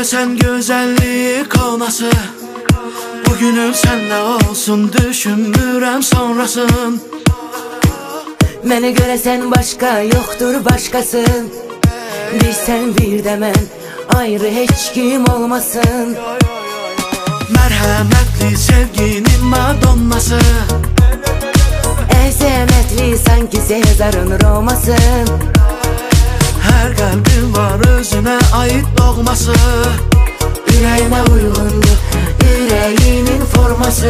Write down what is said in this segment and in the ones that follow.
göresen güzellik olması, bugünüm senle olsun, düşünmürəm sonrasın. Mənə görəsən başqa yoxdur başqası, bir sən bir də mən, ayrı heç kim olmasın. Mərhəmətli sevginin madonnası, əzəmətli sanki Sezarın Roması. hər qəlbin var özünə aid doğması, Ürəyimə uyğundur ürəyinin forması.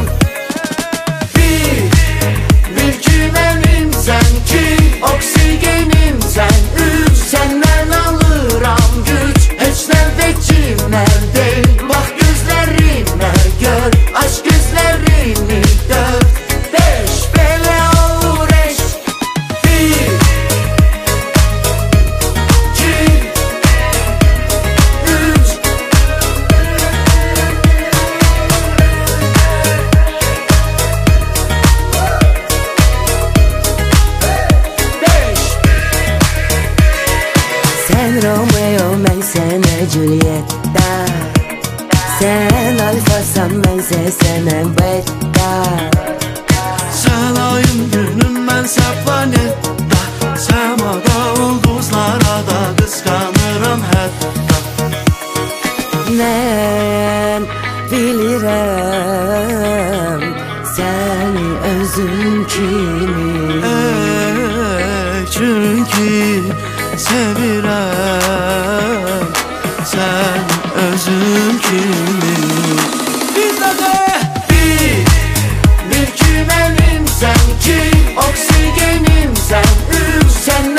Bil ki mənimsən, ki oksigenimsən, Səndən alıram güc, heç nə vecimdən deyil. Bax gözlərimə gör, aç gözlərimi dört, beş, belə olur eşq. Bir, iki, üç. Sən Romeo, mən sənə Julietta. Sən alfasan, mənsə sənə beta. Sən ayım günüm, mənsə planetda, səmada ulduzlara da qısqanıram hətta. Mən bilirəm səni özüm kimi. Çünki sevirəm sən özün kimi. Bir də bil ki mənimsən, ki oksigenimsən, Sən